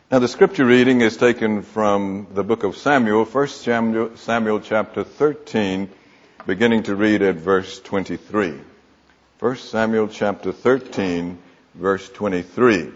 Now the scripture reading is taken from the book of Samuel, 1 Samuel chapter 13, beginning to read at verse 23. 1 Samuel chapter 13, verse 23.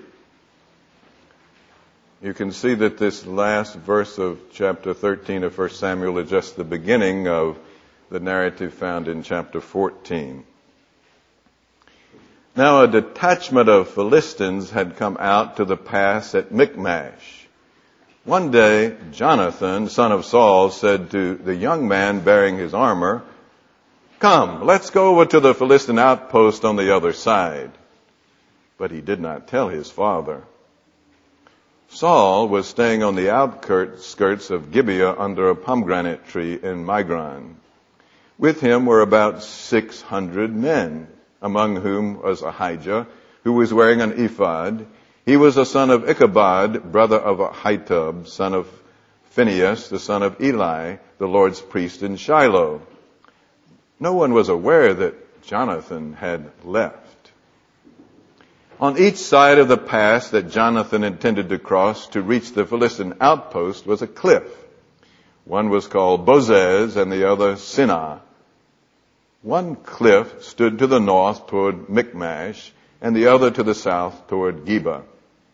You can see that this last verse of chapter 13 of 1 Samuel is just the beginning of the narrative found in chapter 14. Now a detachment of Philistines had come out to the pass at Michmash. One day, Jonathan, son of Saul, said to the young man bearing his armor, "Come, let's go over to the Philistine outpost on the other side." But he did not tell his father. Saul was staying on the outskirts of Gibeah under a pomegranate tree in Migron. With him were about 600 men, among whom was Ahijah, who was wearing an ephod. He was a son of Ichabod, brother of Ahitub, son of Phinehas, the son of Eli, the Lord's priest in Shiloh. No one was aware that Jonathan had left. On each side of the pass that Jonathan intended to cross to reach the Philistine outpost was a cliff. One was called Bozez and the other Sinah. One cliff stood to the north toward Michmash, and the other to the south toward Geba.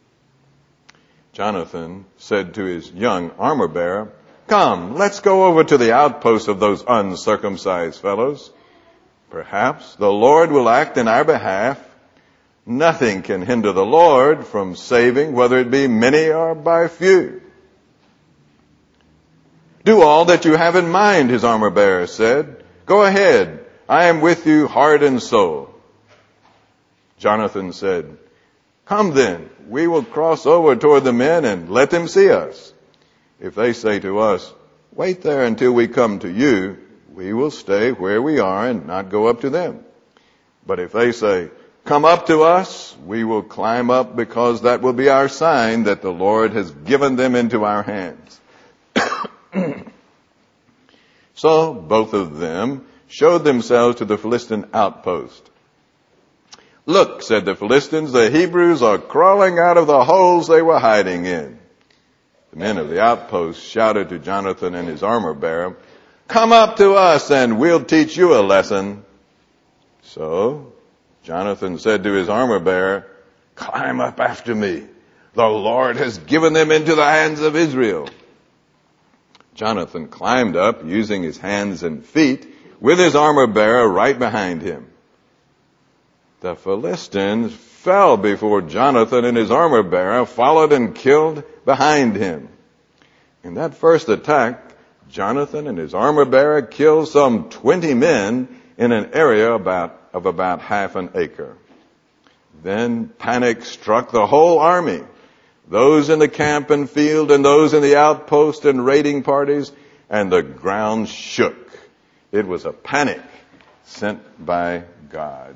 Jonathan said to his young armor-bearer, "Come, let's go over to the outpost of those uncircumcised fellows. Perhaps the Lord will act in our behalf. Nothing can hinder the Lord from saving, whether it be many or by few." "Do all that you have in mind," his armor-bearer said. "Go ahead. I am with you heart and soul." Jonathan said, "Come then, we will cross over toward the men and let them see us. If they say to us, 'Wait there until we come to you,' we will stay where we are and not go up to them. But if they say, 'Come up to us,' we will climb up, because that will be our sign that the Lord has given them into our hands." So both of them showed themselves to the Philistine outpost. "Look," said the Philistines, "the Hebrews are crawling out of the holes they were hiding in." The men of the outpost shouted to Jonathan and his armor-bearer, "Come up to us and we'll teach you a lesson." So Jonathan said to his armor-bearer, "Climb up after me. The Lord has given them into the hands of Israel." Jonathan climbed up using his hands and feet, with his armor-bearer right behind him. The Philistines fell before Jonathan, and his armor-bearer followed and killed behind him. In that first attack, Jonathan and his armor-bearer killed some 20 men in an area of about half an acre. Then panic struck the whole army, those in the camp and field and those in the outpost and raiding parties, and the ground shook. It was a panic sent by God.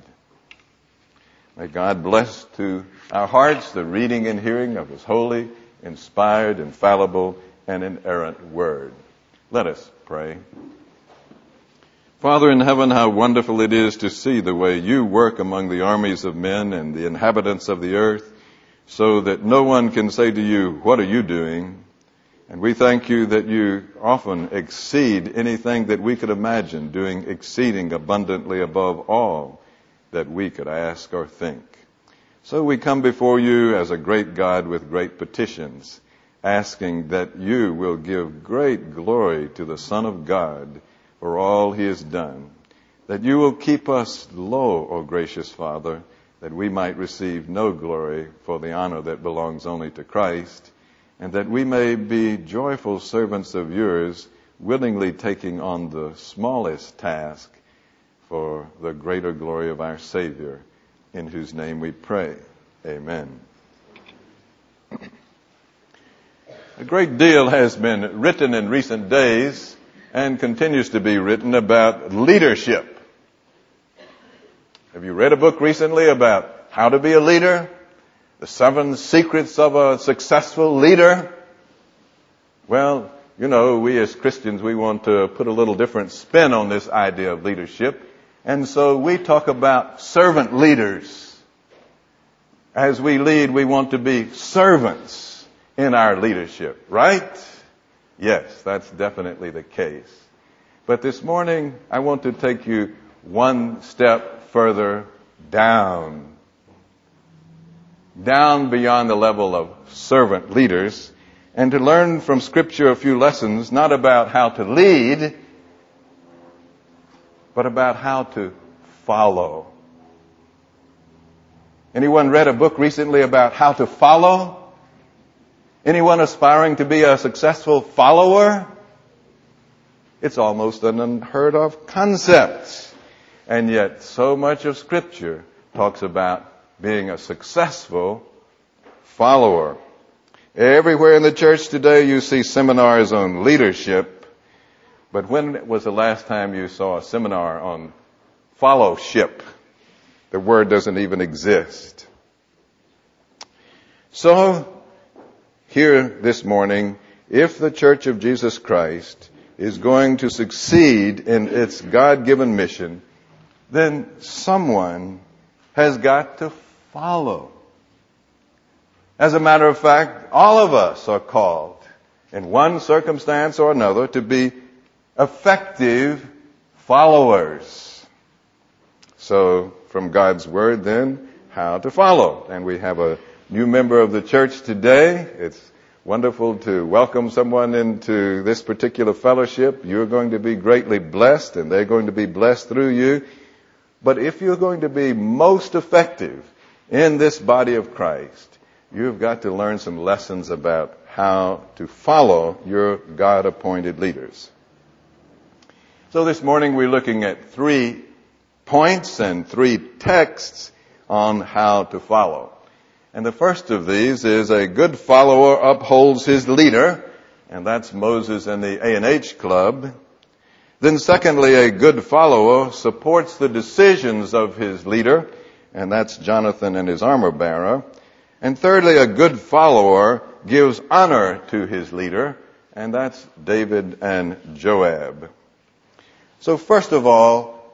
May God bless to our hearts the reading and hearing of His holy, inspired, infallible, and inerrant word. Let us pray. Father in heaven, how wonderful it is to see the way you work among the armies of men and the inhabitants of the earth, so that no one can say to you, "What are you doing?" And we thank you that you often exceed anything that we could imagine, doing exceeding abundantly above all that we could ask or think. So we come before you as a great God with great petitions, asking that you will give great glory to the Son of God for all he has done, that you will keep us low, O gracious Father, that we might receive no glory for the honor that belongs only to Christ, and that we may be joyful servants of yours, willingly taking on the smallest task for the greater glory of our Savior, in whose name we pray. Amen. A great deal has been written in recent days and continues to be written about leadership. Have you read a book recently about how to be a leader? The 7 secrets of a successful leader? Well, you know, we as Christians, we want to put a little different spin on this idea of leadership. And so we talk about servant leaders. As we lead, we want to be servants in our leadership, right? Yes, that's definitely the case. But this morning, I want to take you one step further down beyond the level of servant leaders, and to learn from Scripture a few lessons, not about how to lead, but about how to follow. Anyone read a book recently about how to follow? Anyone aspiring to be a successful follower? It's almost an unheard of concept. And yet so much of Scripture talks about being a successful follower. Everywhere in the church today you see seminars on leadership, but when was the last time you saw a seminar on fellowship? The word doesn't even exist. So, here this morning, if the Church of Jesus Christ is going to succeed in its God-given mission, then someone has got to follow. As a matter of fact, all of us are called, in one circumstance or another, to be effective followers. So, from God's Word then, how to follow. And we have a new member of the church today. It's wonderful to welcome someone into this particular fellowship. You're going to be greatly blessed, and they're going to be blessed through you. But if you're going to be most effective in this body of Christ, you've got to learn some lessons about how to follow your God-appointed leaders. So this morning we're looking at 3 points and 3 texts on how to follow. And the first of these is a good follower upholds his leader, and that's Moses and the A&H Club. Then secondly, a good follower supports the decisions of his leader, and that's Jonathan and his armor bearer. And thirdly, a good follower gives honor to his leader, and that's David and Joab. So first of all,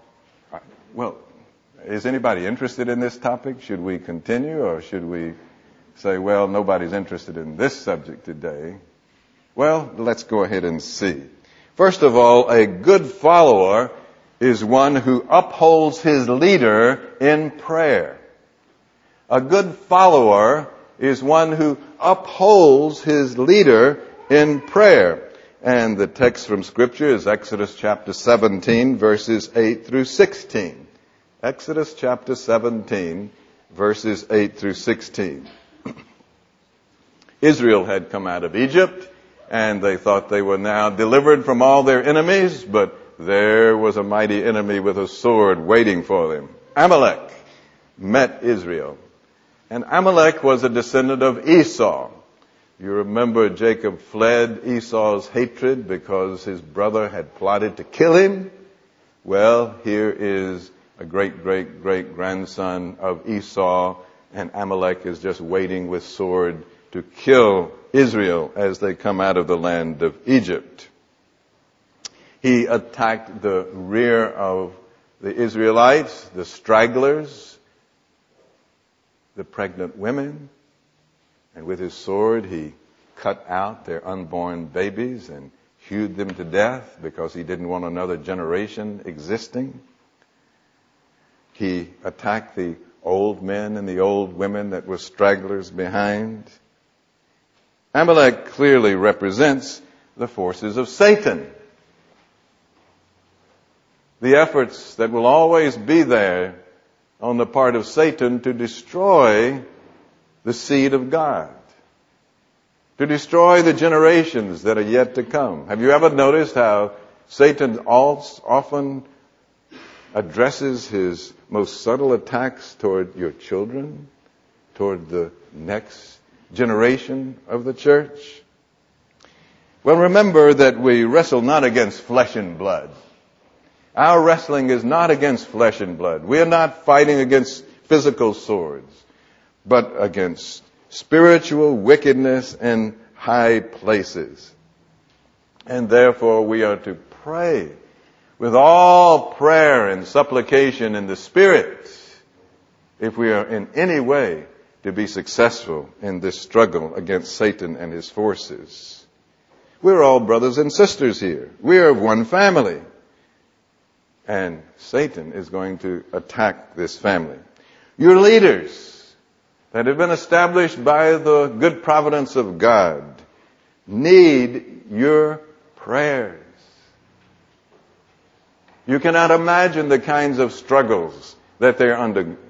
is anybody interested in this topic? Should we continue, or should we say, well, nobody's interested in this subject today? Well, let's go ahead and see. First of all, a good follower is one who upholds his leader in prayer. A good follower is one who upholds his leader in prayer. And the text from Scripture is Exodus chapter 17, verses 8 through 16. Exodus chapter 17, verses 8 through 16. Israel had come out of Egypt, and they thought they were now delivered from all their enemies, but there was a mighty enemy with a sword waiting for them. Amalek met Israel. And Amalek was a descendant of Esau. You remember Jacob fled Esau's hatred because his brother had plotted to kill him? Well, here is a great-great-great-grandson of Esau, and Amalek is just waiting with sword to kill Israel as they come out of the land of Egypt. He attacked the rear of the Israelites, the stragglers, the pregnant women, and with his sword he cut out their unborn babies and hewed them to death because he didn't want another generation existing. He attacked the old men and the old women that were stragglers behind. Amalek clearly represents the forces of Satan. The efforts that will always be there on the part of Satan to destroy the seed of God, to destroy the generations that are yet to come. Have you ever noticed how Satan often addresses his most subtle attacks toward your children, toward the next generation of the church? Well, remember that we wrestle not against flesh and blood. Our wrestling is not against flesh and blood. We are not fighting against physical swords, but against spiritual wickedness in high places. And therefore we are to pray with all prayer and supplication in the Spirit if we are in any way to be successful in this struggle against Satan and his forces. We're all brothers and sisters here. We're of one family. And Satan is going to attack this family. Your leaders that have been established by the good providence of God need your prayers. You cannot imagine the kinds of struggles that they're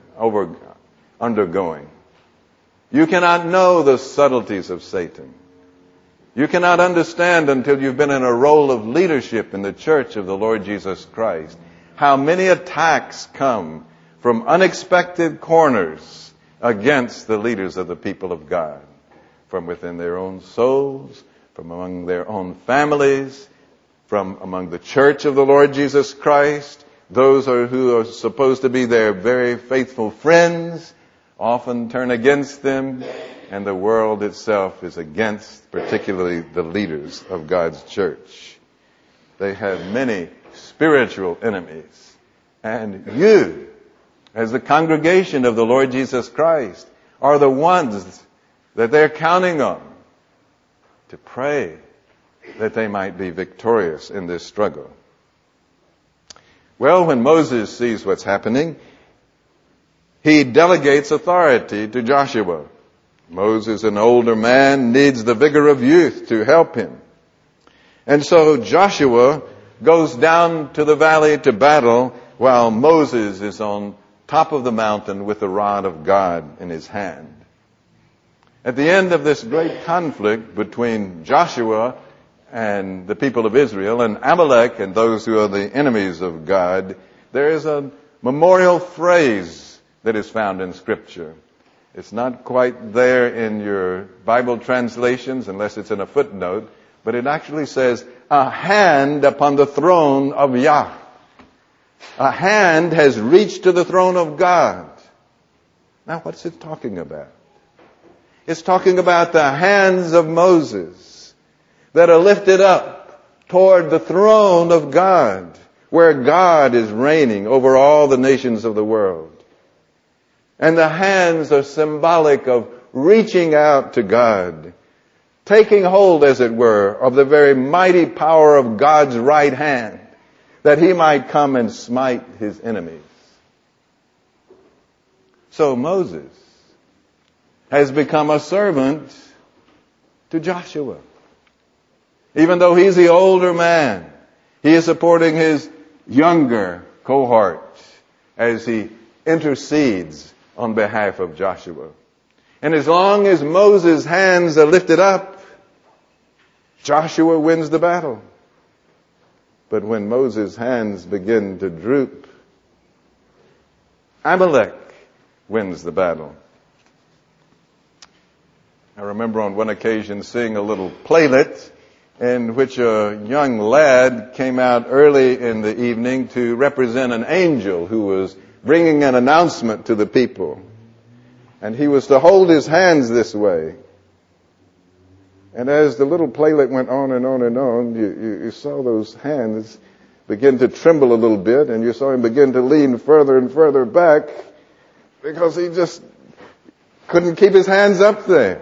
undergoing. You cannot know the subtleties of Satan. You cannot understand until you've been in a role of leadership in the church of the Lord Jesus Christ how many attacks come from unexpected corners against the leaders of the people of God, from within their own souls, from among their own families, from among the church of the Lord Jesus Christ. Those who are supposed to be their very faithful friends often turn against them, and the world itself is against, particularly the leaders of God's church. They have many spiritual enemies. And you, as the congregation of the Lord Jesus Christ, are the ones that they're counting on to pray that they might be victorious in this struggle. Well, when Moses sees what's happening, he delegates authority to Joshua. Moses, an older man, needs the vigor of youth to help him. And so Joshua goes down to the valley to battle while Moses is on top of the mountain with the rod of God in his hand. At the end of this great conflict between Joshua and the people of Israel and Amalek and those who are the enemies of God, there is a memorial phrase that is found in Scripture. It's not quite there in your Bible translations unless it's in a footnote, but it actually says, a hand upon the throne of Yah. A hand has reached to the throne of God. Now what's it talking about? It's talking about the hands of Moses that are lifted up toward the throne of God, where God is reigning over all the nations of the world. And the hands are symbolic of reaching out to God, taking hold, as it were, of the very mighty power of God's right hand, that he might come and smite his enemies. So Moses has become a servant to Joshua. Even though he's the older man, he is supporting his younger cohort as he intercedes on behalf of Joshua. And as long as Moses' hands are lifted up, Joshua wins the battle. But when Moses' hands begin to droop, Amalek wins the battle. I remember on one occasion seeing a little playlet in which a young lad came out early in the evening to represent an angel who was bringing an announcement to the people. And he was to hold his hands this way. And as the little playlet went on and on and on, you saw those hands begin to tremble a little bit, and you saw him begin to lean further and further back because he just couldn't keep his hands up there.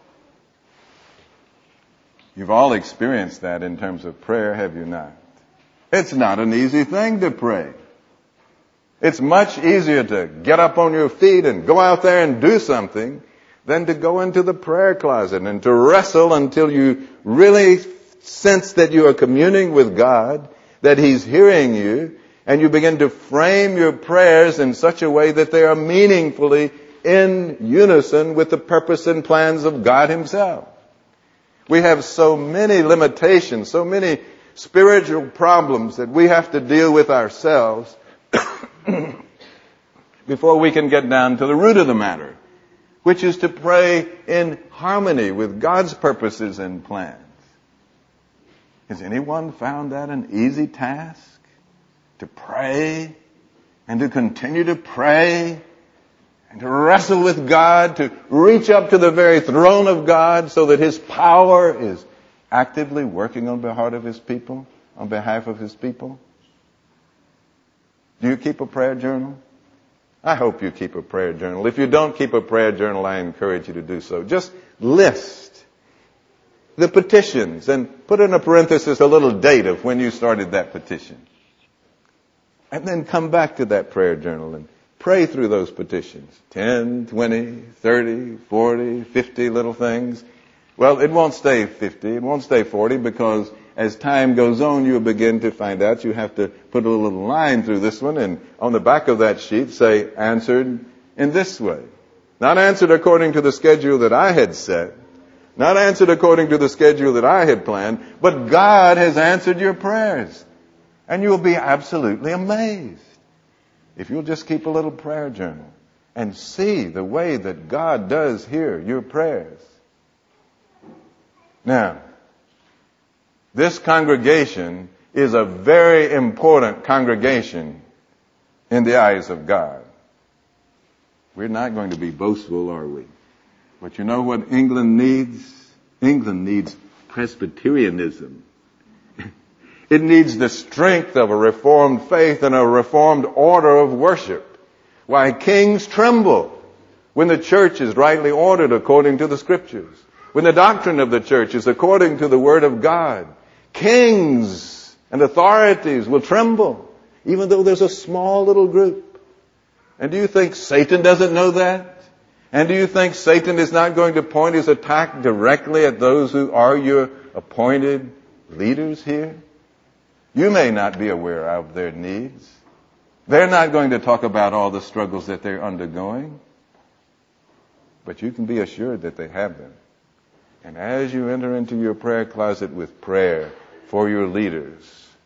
You've all experienced that in terms of prayer, have you not? It's not an easy thing to pray. It's much easier to get up on your feet and go out there and do something than to go into the prayer closet and to wrestle until you really sense that you are communing with God, that He's hearing you, and you begin to frame your prayers in such a way that they are meaningfully in unison with the purpose and plans of God Himself. We have so many limitations, so many spiritual problems that we have to deal with ourselves before we can get down to the root of the matter, which is to pray in harmony with God's purposes and plans. Has anyone found that an easy task? To pray and to continue to pray and to wrestle with God, to reach up to the very throne of God so that His power is actively working on behalf of His people, on behalf of His people? Do you keep a prayer journal? I hope you keep a prayer journal. If you don't keep a prayer journal, I encourage you to do so. Just list the petitions and put in a parenthesis a little date of when you started that petition. And then come back to that prayer journal and pray through those petitions. 10, 20, 30, 40, 50 little things. Well, it won't stay 50. It won't stay 40 because as time goes on, you'll begin to find out you have to put a little line through this one and on the back of that sheet say, answered in this way. Not answered according to the schedule that I had set. Not answered according to the schedule that I had planned. But God has answered your prayers. And you'll be absolutely amazed if you'll just keep a little prayer journal and see the way that God does hear your prayers. Now, this congregation is a very important congregation in the eyes of God. We're not going to be boastful, are we? But you know what England needs? England needs Presbyterianism. It needs the strength of a reformed faith and a reformed order of worship. Why, kings tremble when the church is rightly ordered according to the Scriptures. When the doctrine of the church is according to the Word of God. Kings and authorities will tremble, even though there's a small little group. And do you think Satan doesn't know that? And do you think Satan is not going to point his attack directly at those who are your appointed leaders here? You may not be aware of their needs. They're not going to talk about all the struggles that they're undergoing. But you can be assured that they have them. And as you enter into your prayer closet with prayer for your leaders,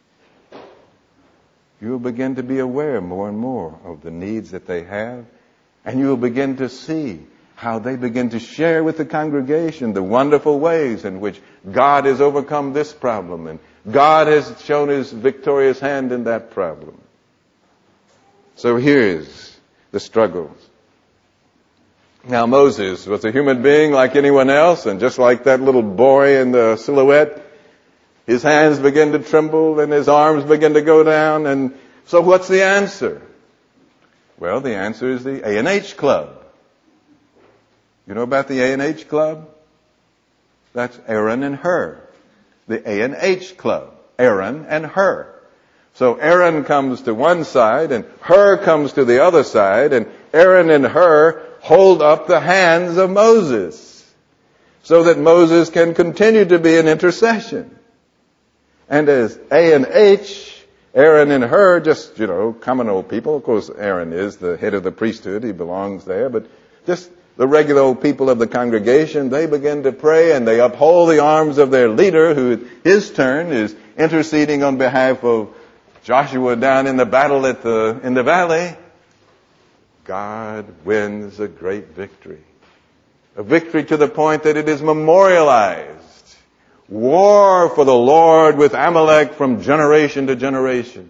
you will begin to be aware more and more of the needs that they have. And you will begin to see how they begin to share with the congregation the wonderful ways in which God has overcome this problem and God has shown His victorious hand in that problem. So here's the struggles. Now Moses was a human being like anyone else, and just like that little boy in the silhouette, his hands begin to tremble and his arms begin to go down. And so what's the answer? Well, the answer is the A&H Club. You know about the A&H Club? That's Aaron and Hur. The A&H Club. Aaron and Hur. So Aaron comes to one side and Hur comes to the other side, and Aaron and Hur hold up the hands of Moses so that Moses can continue to be an intercession. And as A&H, Aaron and Hur, just, common old people. Of course, Aaron is the head of the priesthood. He belongs there. But just the regular old people of the congregation, they begin to pray and they uphold the arms of their leader, who his turn is interceding on behalf of Joshua down in the battle in the valley. God wins a great victory. A victory to the point that it is memorialized. War for the Lord with Amalek from generation to generation.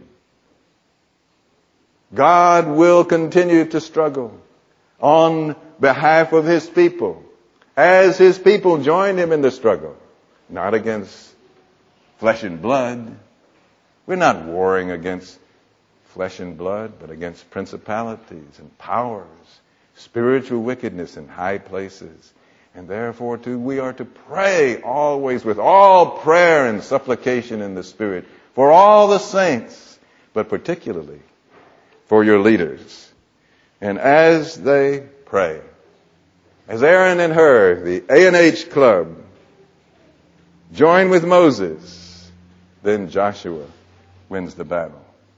God will continue to struggle on behalf of His people, as His people join Him in the struggle. Not against flesh and blood. We're not warring against flesh and blood, but against principalities and powers, spiritual wickedness in high places. And therefore, too, we are to pray always with all prayer and supplication in the Spirit for all the saints, but particularly for your leaders. And as they pray, as Aaron and Hur, the A&H Club, join with Moses, then Joshua wins the battle.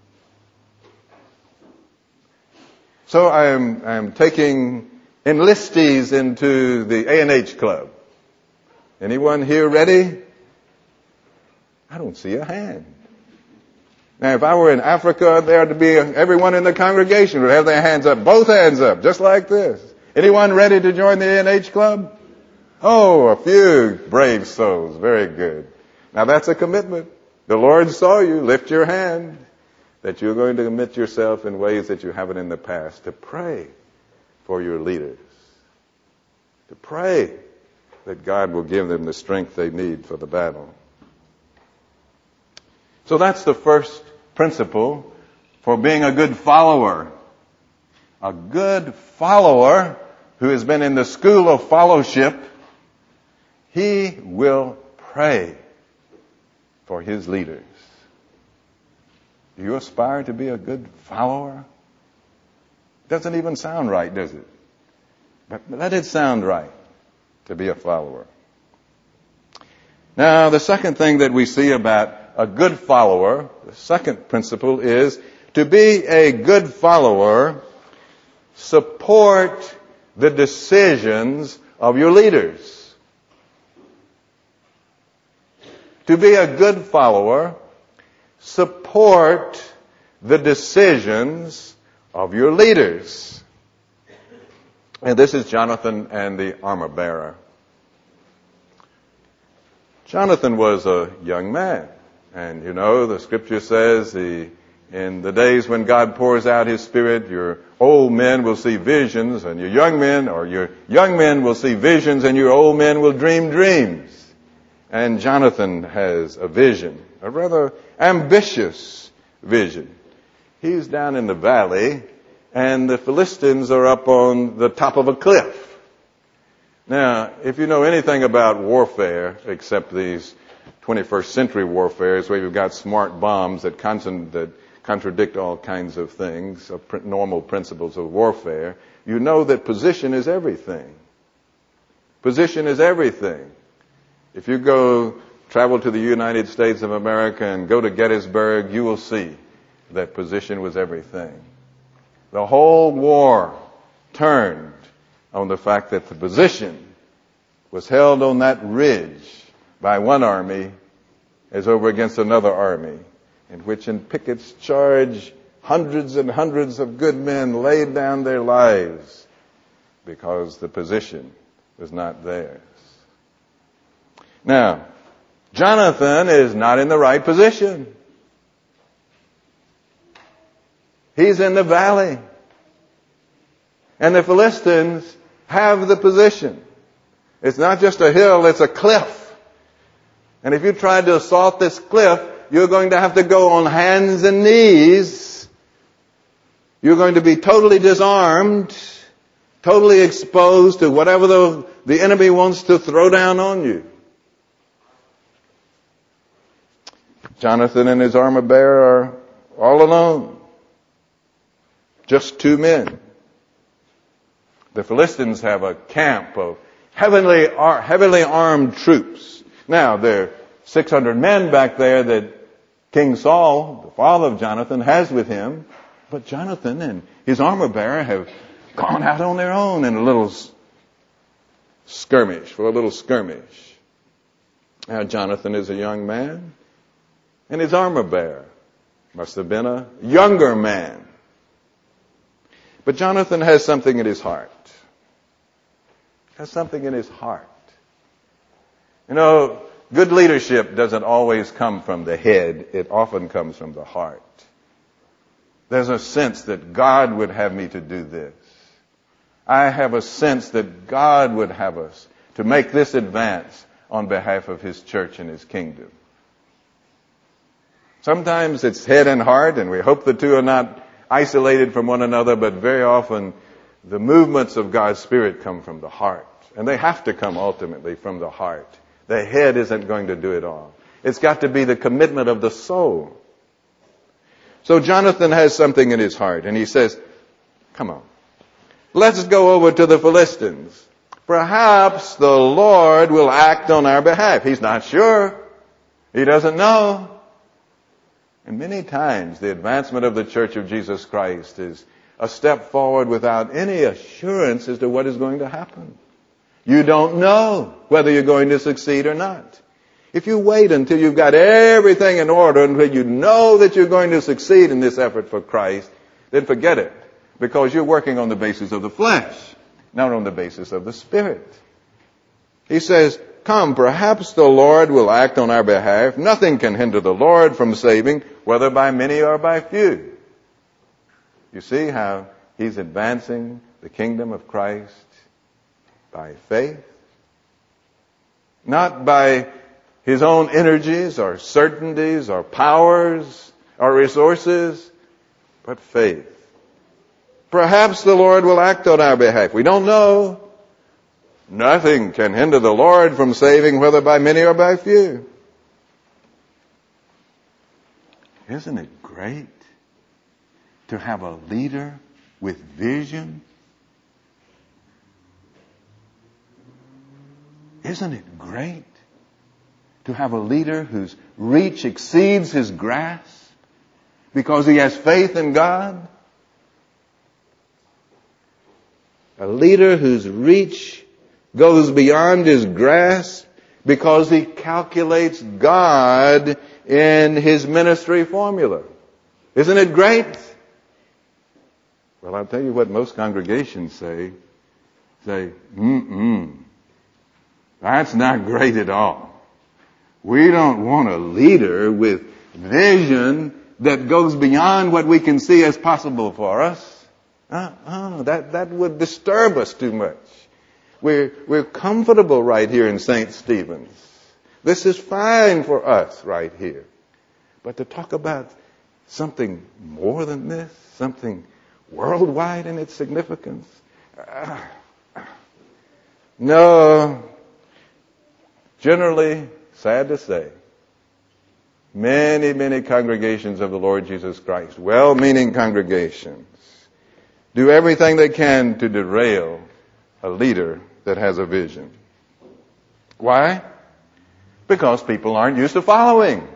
So I am taking enlistees into the A&H Club. Anyone here ready? I don't see a hand. Now, if I were in Africa, there would be everyone in the congregation would have their hands up, both hands up, just like this. Anyone ready to join the A&H Club? Oh, a few brave souls. Very good. Now, that's a commitment. The Lord saw you. Lift your hand that you're going to commit yourself in ways that you haven't in the past to pray for your leaders. To pray that God will give them the strength they need for the battle. So that's the first principle for being a good follower a good follower who has been in the school of fellowship, he will pray for his leaders. Do you aspire to be a good follower? Doesn't even sound right, does it? But let it sound right to be a follower. Now, the second thing that we see about a good follower, the second principle is to be a good follower, support the decisions of your leaders. To be a good follower, support the decisions of your leaders. And this is Jonathan and the armor bearer. Jonathan was a young man. And you know, the scripture says in the days when God pours out his Spirit, your old men will see visions, and your young men will see visions, and your old men will dream dreams. And Jonathan has a vision, a rather ambitious vision. He's down in the valley, and the Philistines are up on the top of a cliff. Now, if you know anything about warfare, except these 21st century warfares where you've got smart bombs that contradict all kinds of things, normal principles of warfare, you know that position is everything. Position is everything. If you travel to the United States of America and go to Gettysburg, you will see that position was everything. The whole war turned on the fact that the position was held on that ridge by one army as over against another army, in which in Pickett's charge, hundreds and hundreds of good men laid down their lives because the position was not theirs. Now, Jonathan is not in the right position. He's in the valley. And the Philistines have the position. It's not just a hill, it's a cliff. And if you try to assault this cliff, you're going to have to go on hands and knees. You're going to be totally disarmed, totally exposed to whatever the enemy wants to throw down on you. Jonathan and his armor bearer are all alone. Just two men. The Philistines have a camp of heavily armed troops. Now, there are 600 men back there that King Saul, the father of Jonathan, has with him. But Jonathan and his armor bearer have gone out on their own in a little skirmish. Now, Jonathan is a young man, and his armor bearer must have been a younger man. But Jonathan has something in his heart. You know, good leadership doesn't always come from the head. It often comes from the heart. There's a sense that God would have me to do this. I have a sense that God would have us to make this advance on behalf of his church and his kingdom. Sometimes it's head and heart, and we hope the two are not isolated from one another, but very often the movements of God's Spirit come from the heart. And they have to come ultimately from the heart. The head isn't going to do it all. It's got to be the commitment of the soul. So Jonathan has something in his heart, and he says, come on, let's go over to the Philistines. Perhaps the Lord will act on our behalf. He's not sure. He doesn't know. And many times the advancement of the Church of Jesus Christ is a step forward without any assurance as to what is going to happen. You don't know whether you're going to succeed or not. If you wait until you've got everything in order, until you know that you're going to succeed in this effort for Christ, then forget it. Because you're working on the basis of the flesh, not on the basis of the Spirit. He says, come, perhaps the Lord will act on our behalf. Nothing can hinder the Lord from saving, whether by many or by few. You see how he's advancing the kingdom of Christ by faith, not by his own energies or certainties or powers or resources, but faith. Perhaps the Lord will act on our behalf. We don't know. Nothing can hinder the Lord from saving, whether by many or by few. Isn't it great to have a leader with vision? Isn't it great to have a leader whose reach exceeds his grasp because he has faith in God? A leader whose reach goes beyond his grasp because he calculates God in his ministry formula. Isn't it great? Well, I'll tell you what most congregations say. That's not great at all. We don't want a leader with vision that goes beyond what we can see as possible for us. That would disturb us too much. We're comfortable right here in St. Stephen's. This is fine for us right here. But to talk about something more than this, something worldwide in its significance, no. Generally, sad to say, many congregations of the Lord Jesus Christ, well-meaning congregations, do everything they can to derail a leader that has a vision. Why? Because people aren't used to following.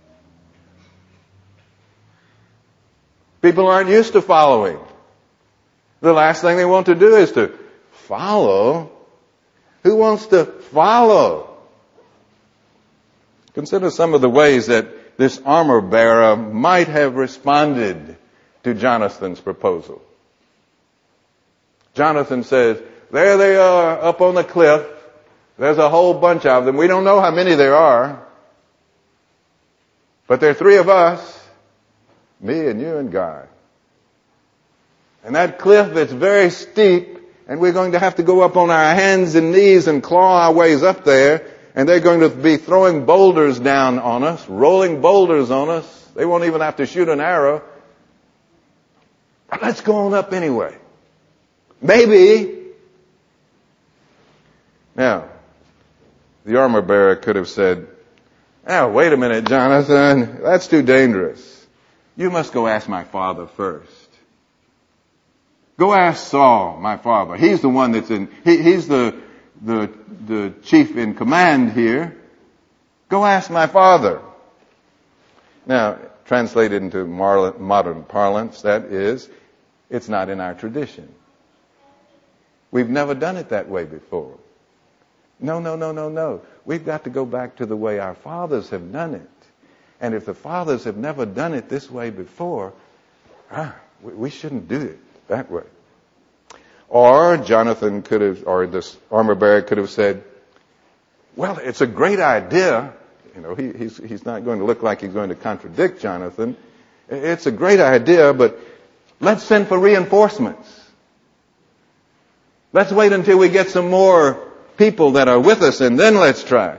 People aren't used to following. The last thing they want to do is to follow. Who wants to follow? Consider some of the ways that this armor bearer might have responded to Jonathan's proposal. Jonathan says, there they are up on the cliff. There's a whole bunch of them. We don't know how many there are. But there are 3 of us, me and you and God. And that cliff that's very steep, and we're going to have to go up on our hands and knees and claw our ways up there. And they're going to be throwing boulders down on us, rolling boulders on us. They won't even have to shoot an arrow. But let's go on up anyway. Maybe. Now, the armor bearer could have said, wait a minute, Jonathan. That's too dangerous. You must go ask my father first. Go ask Saul, my father. He's the one that's he's the chief in command here. Go ask my father. Now, translated into modern parlance, that is, it's not in our tradition. We've never done it that way before. No. We've got to go back to the way our fathers have done it. And if the fathers have never done it this way before, we shouldn't do it that way. Or Jonathan could have, or this armor bearer could have said, well, it's a great idea. You know, he's not going to look like he's going to contradict Jonathan. It's a great idea, but let's send for reinforcements. Let's wait until we get some more people that are with us, and then let's try.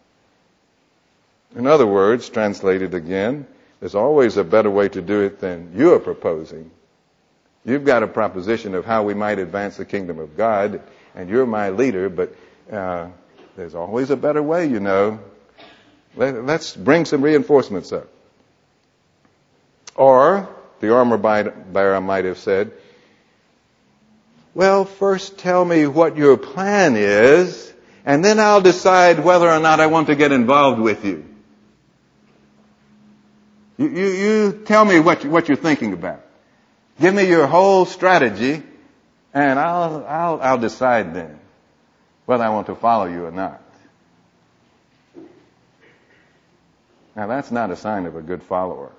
In other words, translated again, there's always a better way to do it than you are proposing. You've got a proposition of how we might advance the kingdom of God, and you're my leader, but there's always a better way, you know. Let's bring some reinforcements up. Or the armor bearer might have said, well, first tell me what your plan is, and then I'll decide whether or not I want to get involved with you. You tell me what you're thinking about. Give me your whole strategy, and I'll decide then whether I want to follow you or not. Now, that's not a sign of a good follower.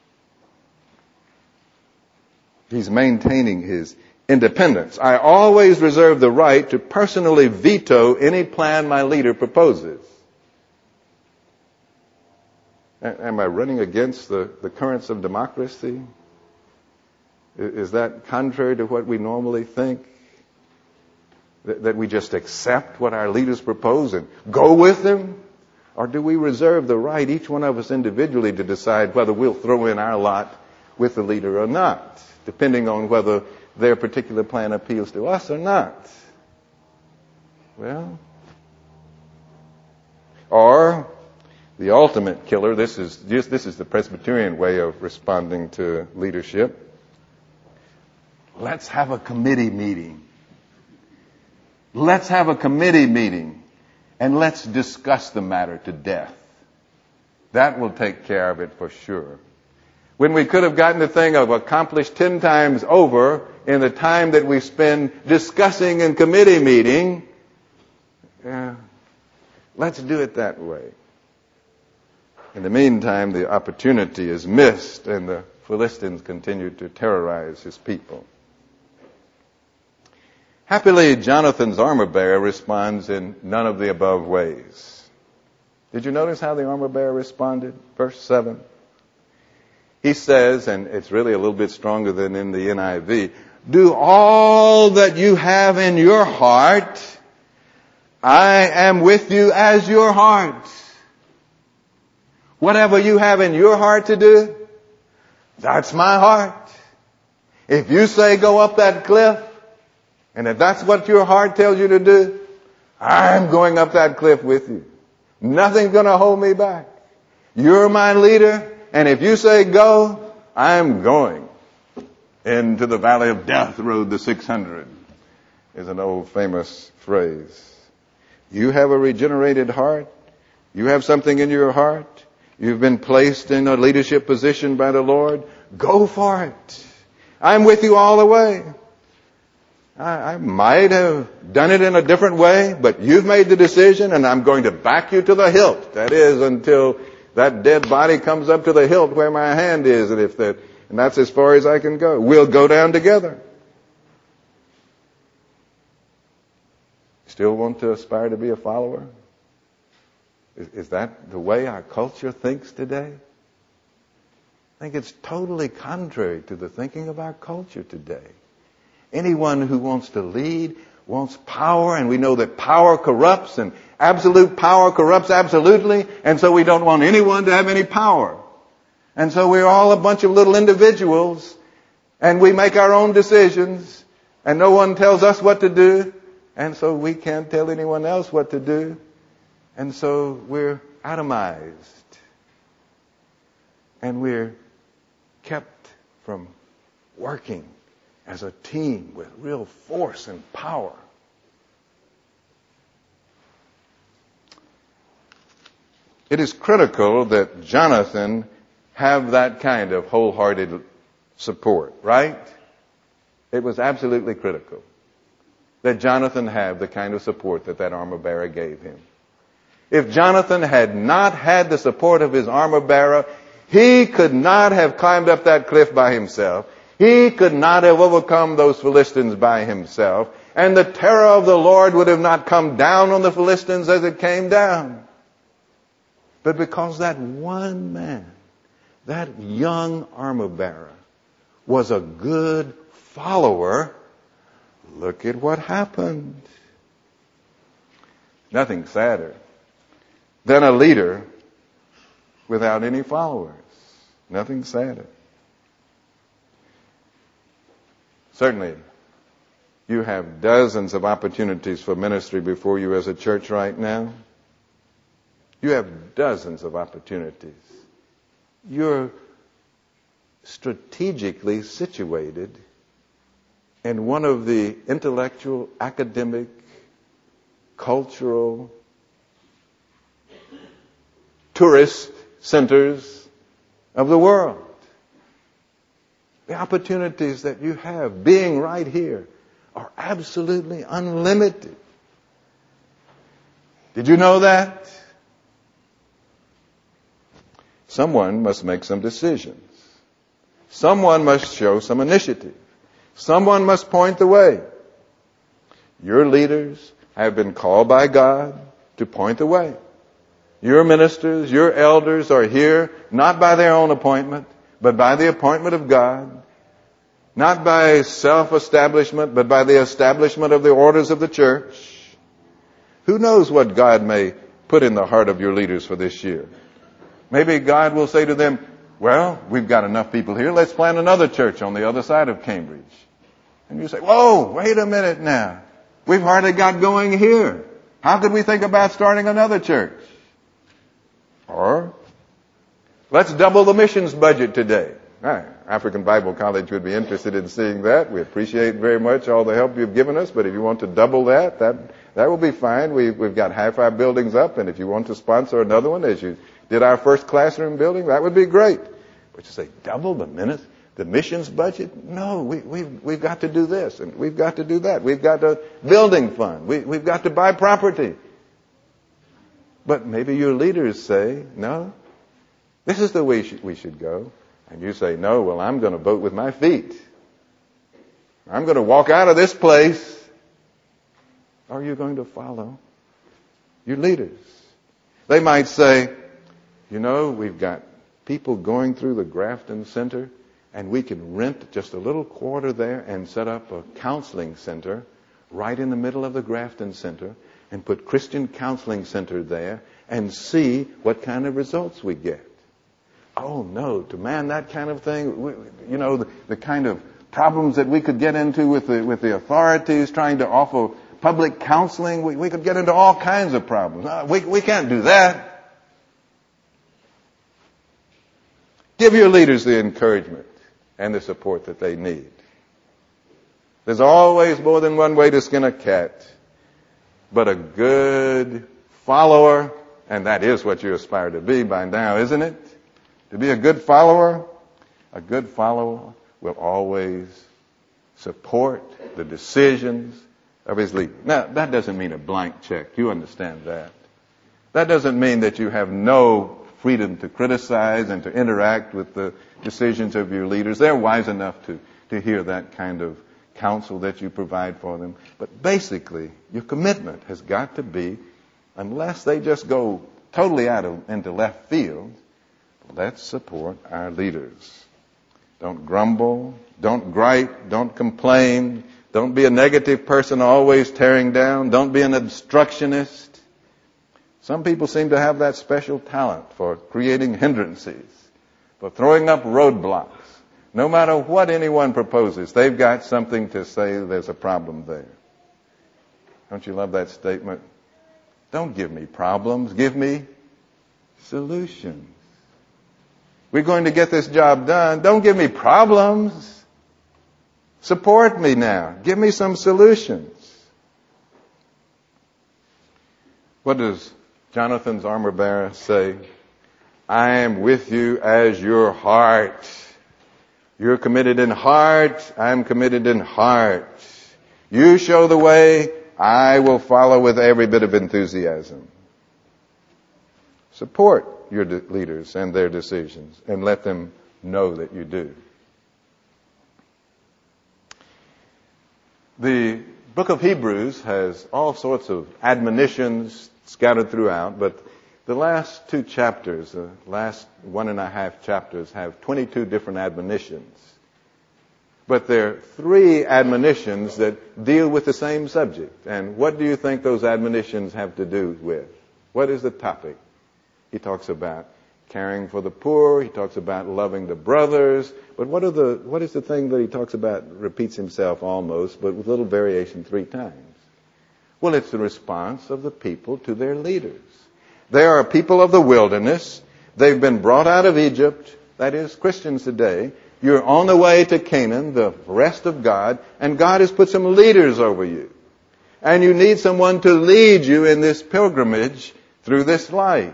He's maintaining his independence. I always reserve the right to personally veto any plan my leader proposes. Am I running against the currents of democracy? Is that contrary to what we normally think? That we just accept what our leaders propose and go with them? Or do we reserve the right, each one of us individually, to decide whether we'll throw in our lot with the leader or not, depending on whether their particular plan appeals to us or not. Well, or the ultimate killer, this is the Presbyterian way of responding to leadership. Let's have a committee meeting. Let's have a committee meeting and let's discuss the matter to death. That will take care of it for sure. When we could have gotten the thing accomplished 10 times over in the time that we spend discussing in committee meeting, let's do it that way. In the meantime, the opportunity is missed and the Philistines continue to terrorize his people. Happily, Jonathan's armor-bearer responds in none of the above ways. Did you notice how the armor-bearer responded? Verse 7. He says, and it's really a little bit stronger than in the NIV, do all that you have in your heart. I am with you as your heart. Whatever you have in your heart to do, that's my heart. If you say go up that cliff, and if that's what your heart tells you to do, I'm going up that cliff with you. Nothing's going to hold me back. You're my leader, and if you say go, I'm going. Into the valley of death rode the 600 is an old famous phrase. You have a regenerated heart. You have something in your heart. You've been placed in a leadership position by the Lord. Go for it. I'm with you all the way. I might have done it in a different way, but you've made the decision and I'm going to back you to the hilt. That is, until that dead body comes up to the hilt where my hand is, and that's as far as I can go. We'll go down together. Still want to aspire to be a follower? Is that the way our culture thinks today? I think it's totally contrary to the thinking of our culture today. Anyone who wants to lead wants power, and we know that power corrupts, and absolute power corrupts absolutely, and so we don't want anyone to have any power. And so we're all a bunch of little individuals, and we make our own decisions, and no one tells us what to do, and so we can't tell anyone else what to do, and so we're atomized, and we're kept from working as a team with real force and power. It is critical that Jonathan have that kind of wholehearted support, right? It was absolutely critical that Jonathan have the kind of support that armor-bearer gave him. If Jonathan had not had the support of his armor-bearer, he could not have climbed up that cliff by himself. He could not have overcome those Philistines by himself. And the terror of the Lord would have not come down on the Philistines as it came down. But because that one man, that young armor-bearer, was a good follower, look at what happened. Nothing sadder than a leader without any followers. Nothing sadder. Certainly, you have dozens of opportunities for ministry before you as a church right now. You have dozens of opportunities. You're strategically situated in one of the intellectual, academic, cultural, tourist centers of the world. The opportunities that you have being right here are absolutely unlimited. Did you know that? Someone must make some decisions. Someone must show some initiative. Someone must point the way. Your leaders have been called by God to point the way. Your ministers, your elders are here not by their own appointment, but by the appointment of God. Not by self-establishment, but by the establishment of the orders of the church. Who knows what God may put in the heart of your leaders for this year? Maybe God will say to them, well, we've got enough people here. Let's plant another church on the other side of Cambridge. And you say, whoa, wait a minute now. We've hardly got going here. How could we think about starting another church? Or, let's double the missions budget today. African Bible College would be interested in seeing that. We appreciate very much all the help you've given us, but if you want to double that will be fine. We've got half our buildings up, and if you want to sponsor another one, as you did our first classroom building, that would be great. But you say, double the missions budget? No, we've got to do this, and we've got to do that. We've got a building fund. We've got to buy property. But maybe your leaders say, no, this is the way we should go. And you say, no, well, I'm going to vote with my feet. I'm going to walk out of this place. Are you going to follow your leaders? They might say, we've got people going through the Grafton Center, and we can rent just a little quarter there and set up a counseling center right in the middle of the Grafton Center and put Christian Counseling Center there and see what kind of results we get. Oh, no, to man that kind of thing, the kind of problems that we could get into with the authorities trying to offer public counseling, we could get into all kinds of problems. No, we can't do that. Give your leaders the encouragement and the support that they need. There's always more than one way to skin a cat, but a good follower, and that is what you aspire to be by now, isn't it? To be a good follower will always support the decisions of his leader. Now, that doesn't mean a blank check. You understand that. That doesn't mean that you have no freedom to criticize and to interact with the decisions of your leaders. They're wise enough to hear that kind of counsel that you provide for them. But basically, your commitment has got to be, unless they just go totally into left field, let's support our leaders. Don't grumble. Don't gripe. Don't complain. Don't be a negative person always tearing down. Don't be an obstructionist. Some people seem to have that special talent for creating hindrances, for throwing up roadblocks. No matter what anyone proposes, they've got something to say there's a problem there. Don't you love that statement? Don't give me problems. Give me solutions. We're going to get this job done. Don't give me problems. Support me now. Give me some solutions. What does Jonathan's armor bearer say? I am with you as your heart. You're committed in heart. I'm committed in heart. You show the way. I will follow with every bit of enthusiasm. Support your leaders and their decisions, and let them know that you do. The book of Hebrews has all sorts of admonitions scattered throughout, but the last two chapters, the last 1.5 chapters, have 22 different admonitions. But there are 3 admonitions that deal with the same subject. And what do you think those admonitions have to do with? What is the topic? He talks about caring for the poor. He talks about loving the brothers. But what is the thing that he talks about, repeats himself almost, but with little variation 3 times? Well, it's the response of the people to their leaders. They are people of the wilderness. They've been brought out of Egypt. That is, Christians today. You're on the way to Canaan, the rest of God, and God has put some leaders over you. And you need someone to lead you in this pilgrimage through this life.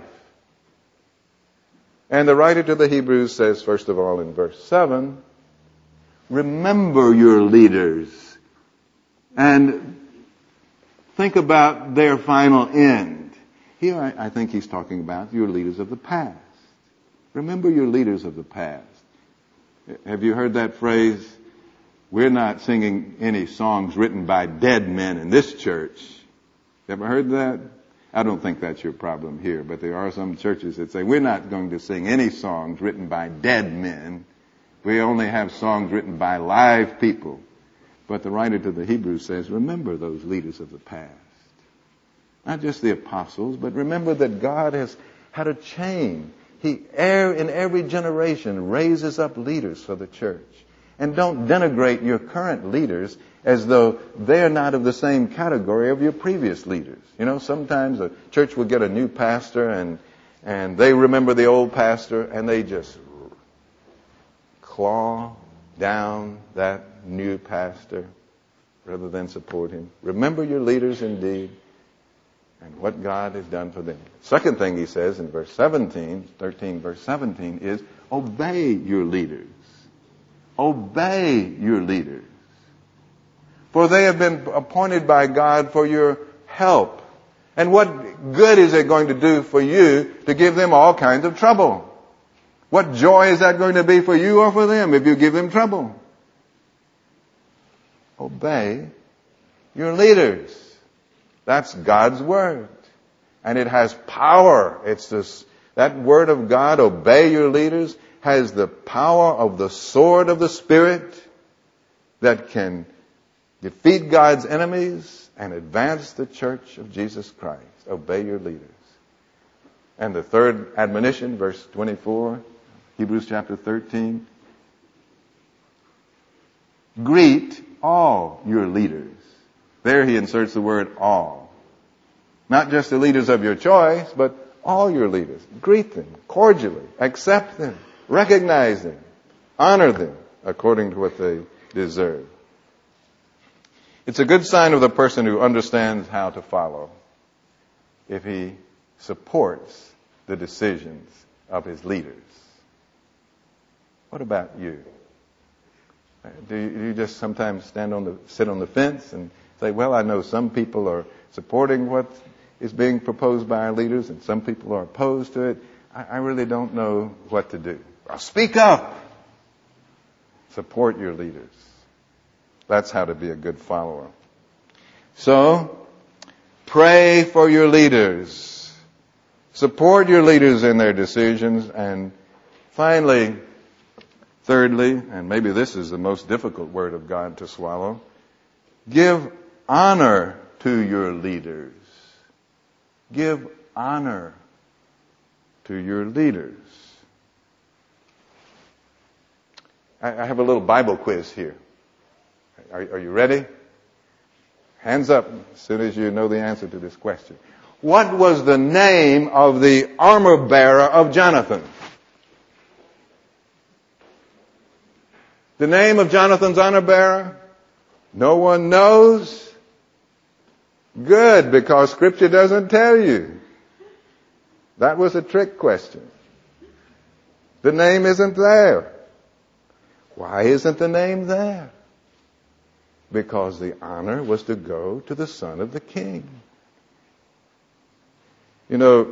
And the writer to the Hebrews says, first of all, in verse 7, remember your leaders and think about their final end. Here I think he's talking about your leaders of the past. Remember your leaders of the past. Have you heard that phrase? We're not singing any songs written by dead men in this church. Ever heard that? I don't think that's your problem here, but there are some churches that say, we're not going to sing any songs written by dead men. We only have songs written by live people. But the writer to the Hebrews says, remember those leaders of the past. Not just the apostles, but remember that God has had a chain. He, in every generation, raises up leaders for the church. And don't denigrate your current leaders as though they're not of the same category of your previous leaders. You know, sometimes a church will get a new pastor and they remember the old pastor and they just claw down that new pastor rather than support him. Remember your leaders indeed and what God has done for them. Second thing he says in verse 17, 13 verse 17 is obey your leaders. Obey your leaders. For they have been appointed by God for your help. And what good is it going to do for you to give them all kinds of trouble? What joy is that going to be for you or for them if you give them trouble? Obey your leaders. That's God's word. And it has power. It's this, that word of God, obey your leaders, has the power of the sword of the Spirit that can defeat God's enemies and advance the church of Jesus Christ. Obey your leaders. And the third admonition, verse 24, Hebrews chapter 13. Greet all your leaders. There he inserts the word all. Not just the leaders of your choice, but all your leaders. Greet them cordially. Accept them. Recognize them. Honor them according to what they deserve. It's a good sign of the person who understands how to follow if he supports the decisions of his leaders. What about you? Do you just sometimes sit on the fence and say, well, I know some people are supporting what is being proposed by our leaders and some people are opposed to it. I really don't know what to do. Well, speak up. Support your leaders. That's how to be a good follower. So, pray for your leaders. Support your leaders in their decisions. And finally, thirdly, and maybe this is the most difficult word of God to swallow, give honor to your leaders. Give honor to your leaders. I have a little Bible quiz here. Are you ready? Hands up as soon as you know the answer to this question. What was the name of the armor bearer of Jonathan? The name of Jonathan's armor bearer? No one knows? Good, because Scripture doesn't tell you. That was a trick question. The name isn't there. Why isn't the name there? Because the honor was to go to the son of the king. You know,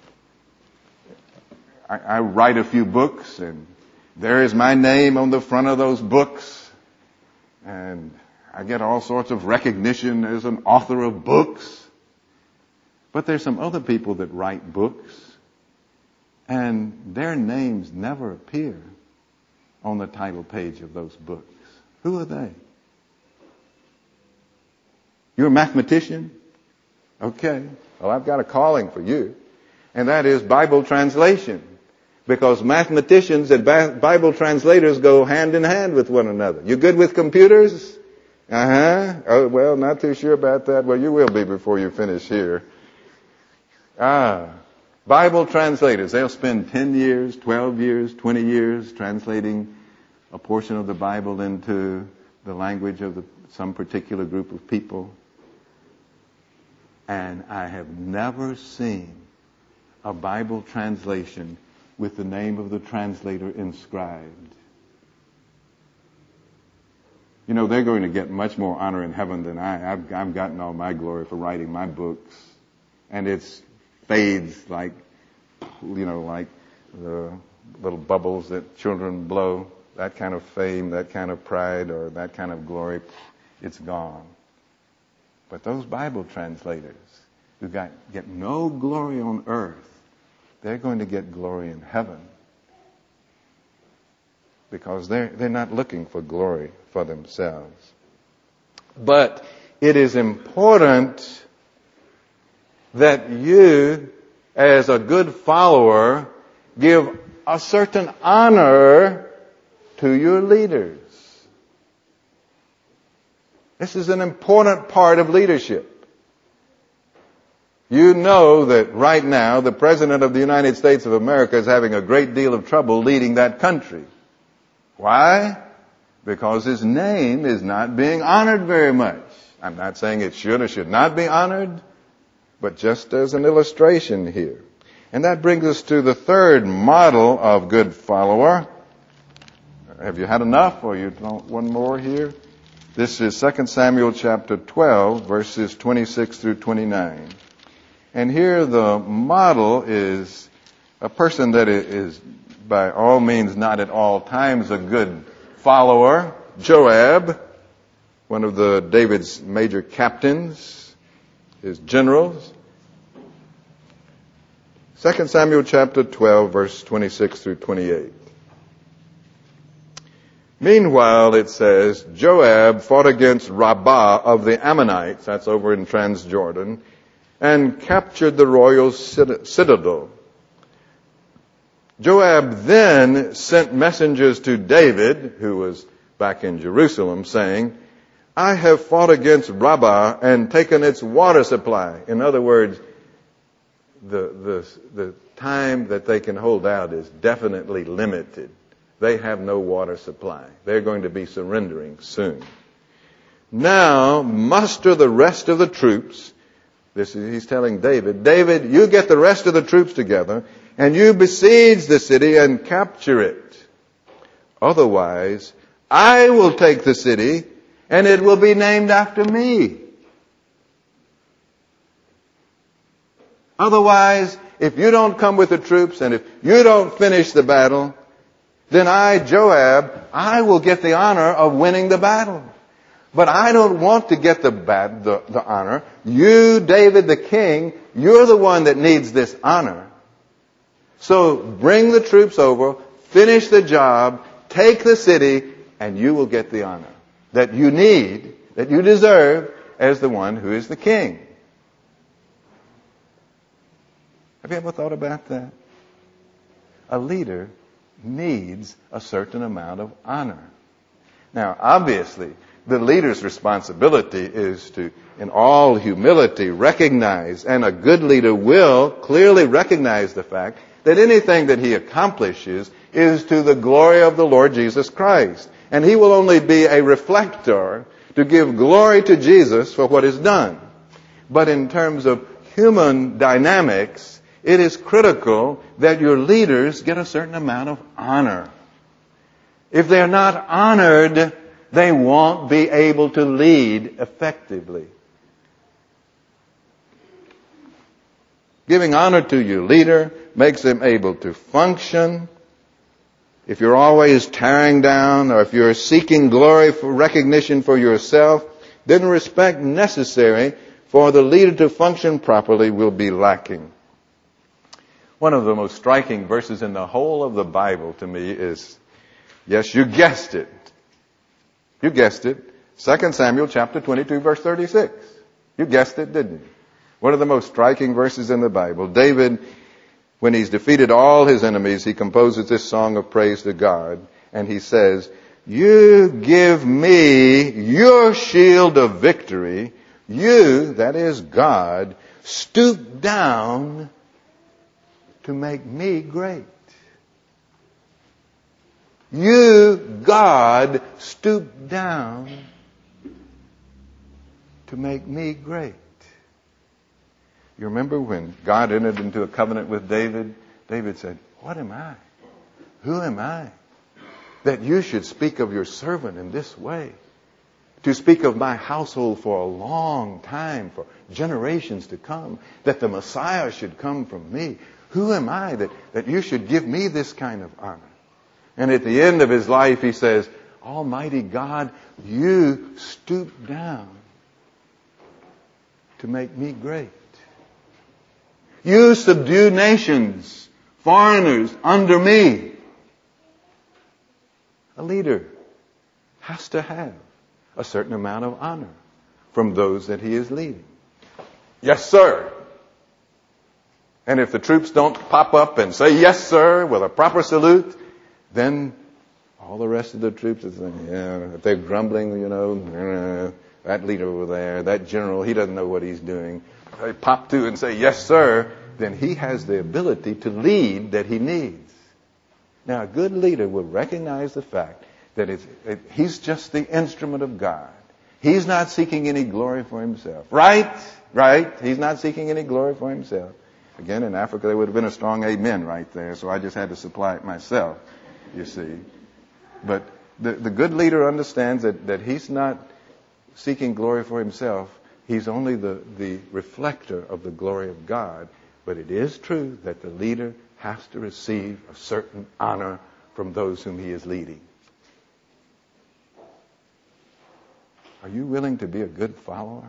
I write a few books, and there is my name on the front of those books. And I get all sorts of recognition as an author of books. But there's some other people that write books, and their names never appear on the title page of those books. Who are they? You're a mathematician? Okay. Well, I've got a calling for you. And that is Bible translation. Because mathematicians and Bible translators go hand in hand with one another. You good with computers? Oh, well, not too sure about that. Well, you will be before you finish here. Bible translators, they'll spend 10 years, 12 years, 20 years translating a portion of the Bible into the language of some particular group of people. And I have never seen a Bible translation with the name of the translator inscribed. You know, they're going to get much more honor in heaven than I've gotten all my glory for writing my books. And it fades like the little bubbles that children blow. That kind of fame, that kind of pride, or that kind of glory, it's gone. But those Bible translators who get no glory on earth, they're going to get glory in heaven. Because they're not looking for glory for themselves. But it is important that you, as a good follower, give a certain honor to your leaders. This is an important part of leadership. You know that right now the President of the United States of America is having a great deal of trouble leading that country. Why? Because his name is not being honored very much. I'm not saying it should or should not be honored, but just as an illustration here. And that brings us to the third model of good follower. Have you had enough, or you want one more here? This is 2 Samuel chapter 12, verses 26 through 29. And here the model is a person that is by all means not at all times a good follower. Joab, one of David's major captains, his generals. 2 Samuel chapter 12, verse 26 through 28. Meanwhile, it says, Joab fought against Rabbah of the Ammonites, that's over in Transjordan, and captured the royal citadel. Joab then sent messengers to David, who was back in Jerusalem, saying, I have fought against Rabbah and taken its water supply. In other words, the time that they can hold out is definitely limited. They have no water supply. They're going to be surrendering soon. Now muster the rest of the troops. He's telling David, David, you get the rest of the troops together and you besiege the city and capture it. Otherwise, I will take the city and it will be named after me. Otherwise, if you don't come with the troops and if you don't finish the battle, then I, Joab, I will get the honor of winning the battle. But I don't want to get the honor. You, David the king, you're the one that needs this honor. So bring the troops over, finish the job, take the city, and you will get the honor that you need, that you deserve as the one who is the king. Have you ever thought about that? A leader needs a certain amount of honor. Now, obviously, the leader's responsibility is to, in all humility, recognize, and a good leader will clearly recognize the fact that anything that he accomplishes is to the glory of the Lord Jesus Christ. And he will only be a reflector to give glory to Jesus for what is done. But in terms of human dynamics, it is critical that your leaders get a certain amount of honor. If they're not honored, they won't be able to lead effectively. Giving honor to your leader makes them able to function. If you're always tearing down, or if you're seeking glory for recognition for yourself, then respect necessary for the leader to function properly will be lacking. One of the most striking verses in the whole of the Bible to me is, yes, you guessed it. You guessed it. 2 Samuel chapter 22, verse 36. You guessed it, didn't you? One of the most striking verses in the Bible. David, when he's defeated all his enemies, he composes this song of praise to God. And he says, you give me your shield of victory. You, that is God, stoop down to make me great. You, God, stoop down to make me great. You remember when God entered into a covenant with David? David said, what am I? Who am I? That you should speak of your servant in this way. To speak of my household for a long time, for generations to come. That the Messiah should come from me. Who am I that you should give me this kind of honor? And at the end of his life, he says, Almighty God, you stoop down to make me great. You subdue nations, foreigners under me. A leader has to have a certain amount of honor from those that he is leading. Yes, sir. And if the troops don't pop up and say, yes, sir, with a proper salute, then all the rest of the troops are saying, yeah, if they're grumbling, that leader over there, that general, he doesn't know what he's doing. They pop through and say, yes, sir. Then he has the ability to lead that he needs. Now, a good leader will recognize the fact that he's just the instrument of God. He's not seeking any glory for himself. Right? He's not seeking any glory for himself. Again, in Africa, there would have been a strong amen right there, so I just had to supply it myself, you see. But the good leader understands that he's not seeking glory for himself. He's only the reflector of the glory of God. But it is true that the leader has to receive a certain honor from those whom he is leading. Are you willing to be a good follower?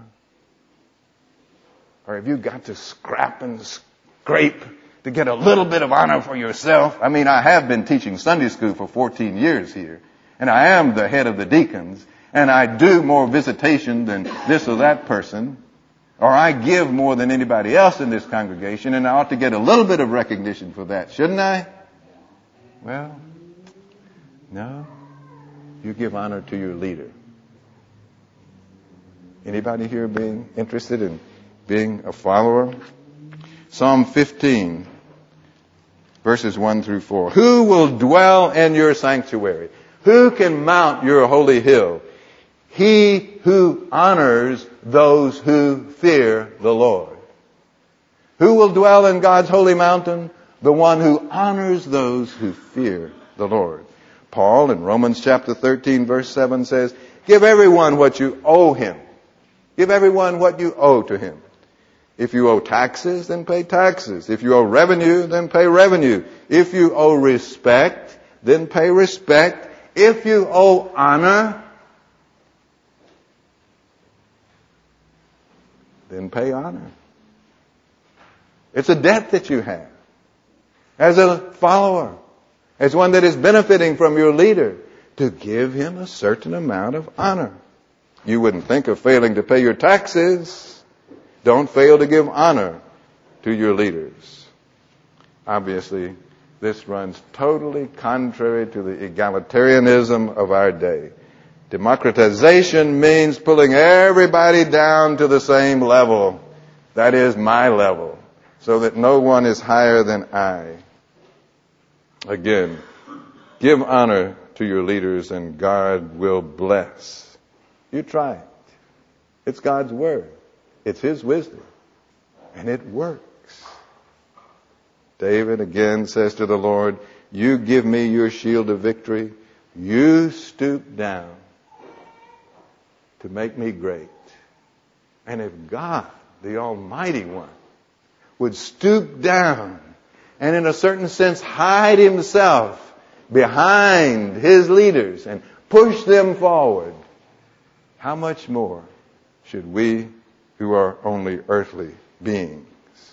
Or have you got to scrap and scrape to get a little bit of honor for yourself? I mean, I have been teaching Sunday school for 14 years here, and I am the head of the deacons, and I do more visitation than this or that person, or I give more than anybody else in this congregation, and I ought to get a little bit of recognition for that, shouldn't I? Well, no. You give honor to your leader. Anybody here being interested in being a follower? Psalm 15, verses 1 through 4. Who will dwell in your sanctuary? Who can mount your holy hill? He who honors those who fear the Lord. Who will dwell in God's holy mountain? The one who honors those who fear the Lord. Paul in Romans chapter 13 verse 7 says, give everyone what you owe him. Give everyone what you owe to him. If you owe taxes, then pay taxes. If you owe revenue, then pay revenue. If you owe respect, then pay respect. If you owe honor, then pay honor. It's a debt that you have. As a follower, as one that is benefiting from your leader, to give him a certain amount of honor. You wouldn't think of failing to pay your taxes. Don't fail to give honor to your leaders. Obviously, this runs totally contrary to the egalitarianism of our day. Democratization means pulling everybody down to the same level. That is my level, so that no one is higher than I. Again, give honor to your leaders and God will bless. You try it. It's God's word. It's his wisdom. And it works. David again says to the Lord, you give me your shield of victory. You stoop down to make me great. And if God, the Almighty One, would stoop down and in a certain sense hide himself behind his leaders and push them forward, how much more should we who are only earthly beings?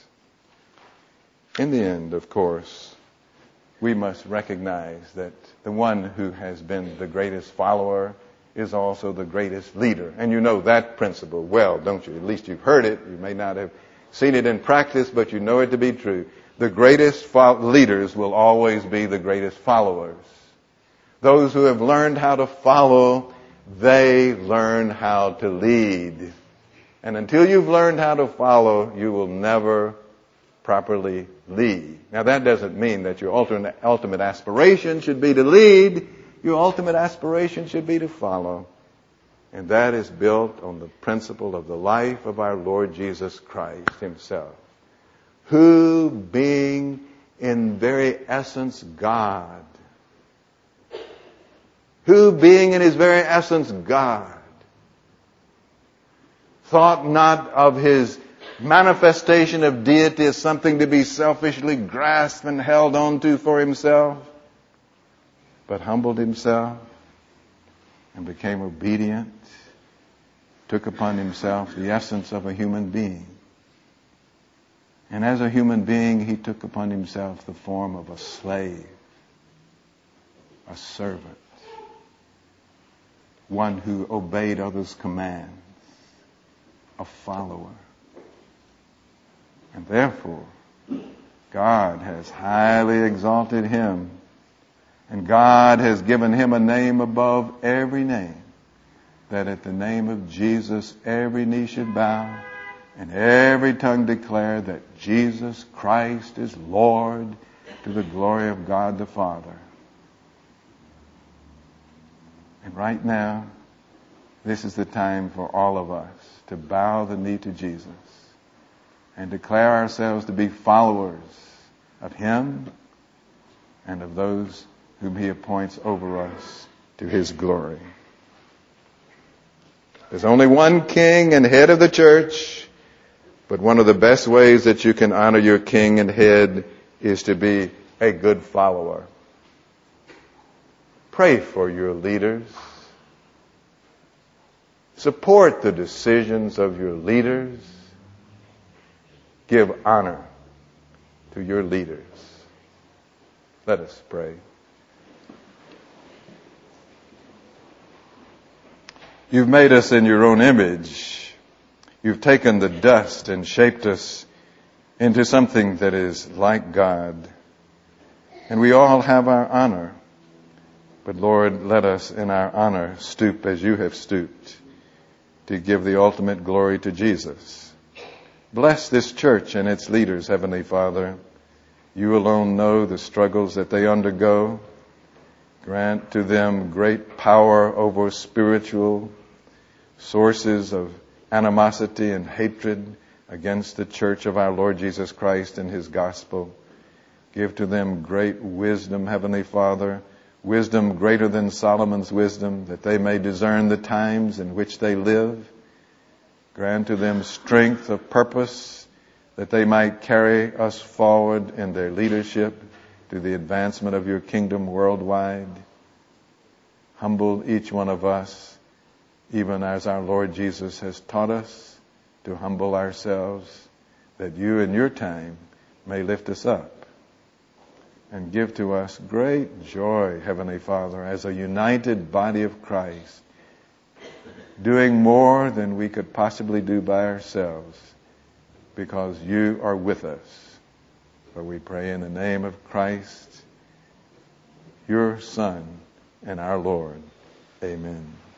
In the end, of course, we must recognize that the one who has been the greatest follower is also the greatest leader. And you know that principle well, don't you? At least you've heard it. You may not have seen it in practice, but you know it to be true. The greatest leaders will always be the greatest followers. Those who have learned how to follow, they learn how to lead. And until you've learned how to follow, you will never properly lead. Now that doesn't mean that your ultimate aspiration should be to lead. Your ultimate aspiration should be to follow. And that is built on the principle of the life of our Lord Jesus Christ himself, who being in very essence God, who being in his very essence God, thought not of his manifestation of deity as something to be selfishly grasped and held on to for himself, but humbled himself and became obedient, took upon himself the essence of a human being. And as a human being, he took upon himself the form of a slave, a servant, one who obeyed others' commands, a follower. And therefore, God has highly exalted him, and God has given him a name above every name, that at the name of Jesus every knee should bow and every tongue declare that Jesus Christ is Lord, to the glory of God the Father. And right now, this is the time for all of us to bow the knee to Jesus and declare ourselves to be followers of Him and of those whom He appoints over us to His glory. There's only one king and head of the church, but one of the best ways that you can honor your king and head is to be a good follower. Pray for your leaders. Support the decisions of your leaders. Give honor to your leaders. Let us pray. You've made us in your own image. You've taken the dust and shaped us into something that is like God. And we all have our honor. But Lord, let us in our honor stoop as you have stooped to give the ultimate glory to Jesus. Bless this church and its leaders, Heavenly Father. You alone know the struggles that they undergo. Grant to them great power over spiritual sources of animosity and hatred against the church of our Lord Jesus Christ and His gospel. Give to them great wisdom, Heavenly Father, wisdom greater than Solomon's wisdom, that they may discern the times in which they live. Grant to them strength of purpose, that they might carry us forward in their leadership to the advancement of your kingdom worldwide. Humble each one of us, even as our Lord Jesus has taught us to humble ourselves, that you in your time may lift us up and give to us great joy, Heavenly Father, as a united body of Christ, doing more than we could possibly do by ourselves, because you are with us. For we pray in the name of Christ, your Son and our Lord. Amen.